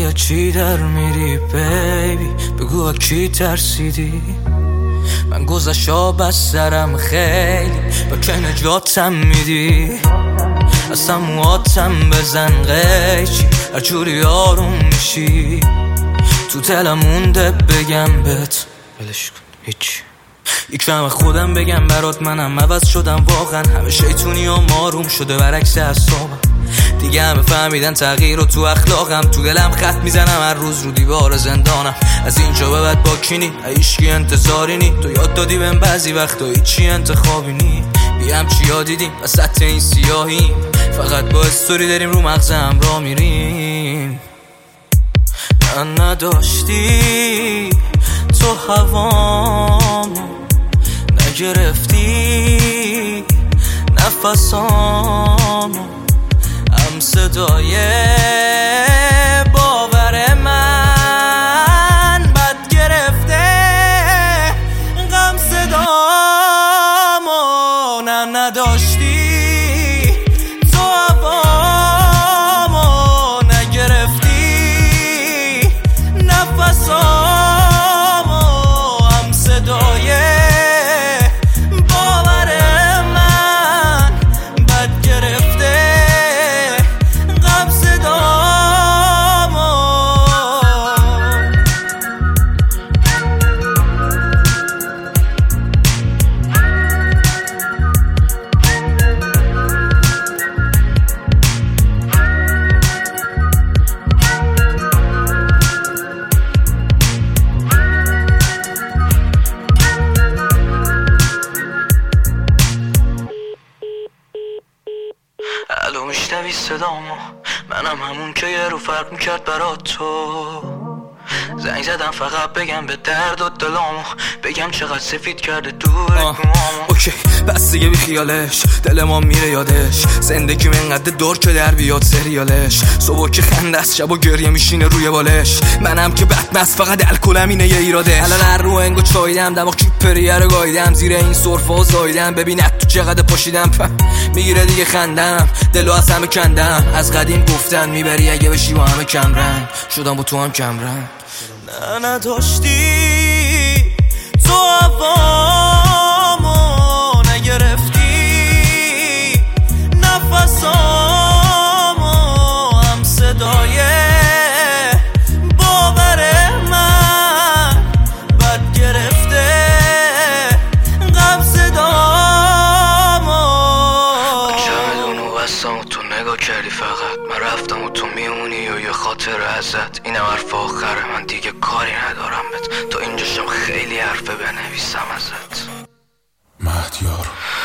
یا چی در میری بیبی؟ بگو کی ترسیدی؟ من گذشا بس سرم خیلی با که نجاتم میدی. اصلا مواتم بزن قیچی هر جوری آروم میشی. تو دلم مونده بگم بهت ولش کن هیچی. یک کم خودم بگم برات منم عوض شدم واقعا. همه شیطونی و ماروم شده برعکس اعصابم. دیگه همه فهمیدن تغییر رو تو اخلاقم. تو دلم خط میزنم هر روز رو دیوار زندانم. از اینجا به بعد با کینی هیچکی انتظاری نی. تو یاد دادی بهم بعضی وقتا هیچی انتخابی نی. بیم چیا دیدیم وسط این سیاهیم. فقط با استوری داریم رو مغزم را میریم. من نداشتی تو هوامو، نگرفتی نفسامو، هم صدای باور من بد گرفته غم صدامو. نه نداشتی تو هوامو، نگرفتی نفسامو، هم صدای باور من بد گرفته غم صدامو. الو میشنوی صدامو؟ منم همون که یه رو فرق میکرد برات تو. زنگ زدم فقط بگم به درد و دلامو، بگم چقدر سفید کرده دور اوکی بس دیگه بی خیالش، دل ما میره یادش. زندگی منقدر دور که در بیاد سریالش. صبح که خنده است شب و گریه میشینه روی بالش. منم که بدمست فقط الکلم اینه یه ایراده. الان هر رو انگو چاییدم دماغ کیپریه رو گاییدم. زیر این سرفا زاییدم ببینت تو چقدر پاشیدم. میگیره دیگه خندم دلو از همه کندم. از قدیم گفتن میبری اگه بشی با همه کم رنگ. شدم با تو هم کم رنگ. نه نداشتی تو هوامو، نگرفتی نفسامو، هم صدای باور من بد گرفته غم صدامو. چمدونو بستم و تو نگاه کردی فقط. من رفتم و تو میمونی و یه خاطر ازت. اینم حرف آخره من دیگه کاری ندارم بهت. تو اینجاشم خیلی حرفه بنویسم ازت. مهدیار